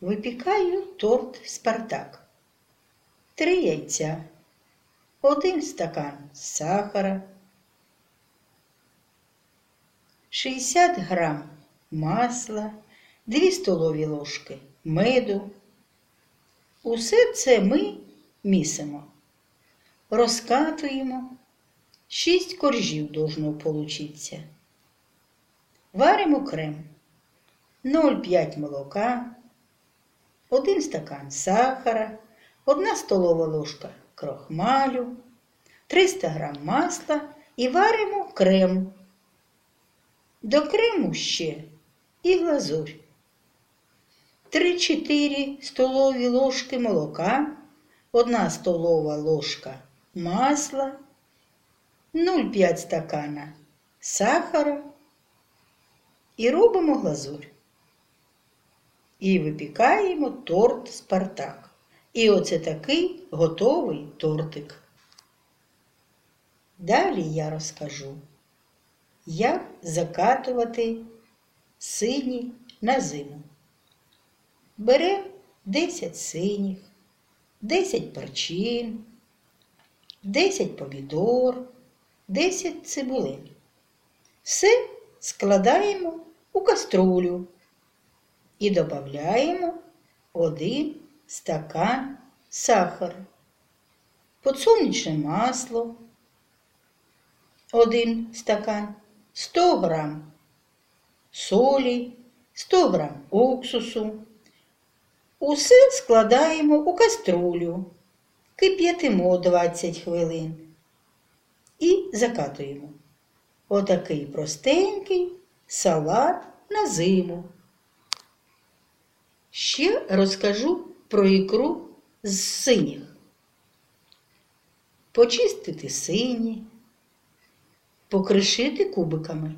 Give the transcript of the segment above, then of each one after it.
Випікаю торт «Спартак». 3 яйця, 1 стакан сахара, 60 грам масла, 2 столові ложки меду. Усе це ми місимо. Розкатуємо. 6 коржів должно получиться. Варимо крем. 0,5 молока, 1 стакан сахара, 1 столова ложка крохмалю, 300 грам масла і варимо крем. До крему ще і глазурь. 3-4 столові ложки молока, 1 столова ложка масла, 0,5 стакана сахара і робимо глазурь. І випікаємо торт «Спартак». І оце такий готовий тортик. Далі я розкажу, як закатувати сині на зиму. Беремо 10 синіх, 10 перчин, 10 помідор, 10 цибулин. Все складаємо у каструлю і додаємо 1 стакан сахару, подсолнечне масло, 1 стакан, 100 грам солі, 100 грам уксусу. Усе складаємо у каструлю, кип'ятимо 20 хвилин і закатуємо. Отакий простенький салат на зиму. Ще розкажу про ікру з синіх. Почистити сині, покришити кубиками,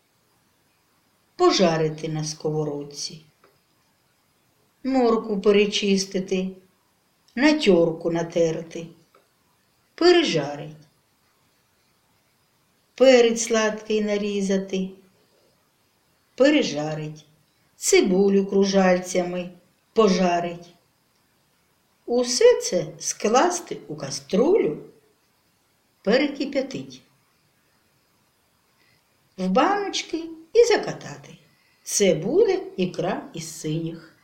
пожарити на сковородці, моркву перечистити, на терку натерти, пережарить, перець сладкий нарізати, пережарить, цибулю кружальцями пожарить. Усе це скласти у каструлю, перекип'ятить. В баночки і закатати. Це буде ікра із синіх.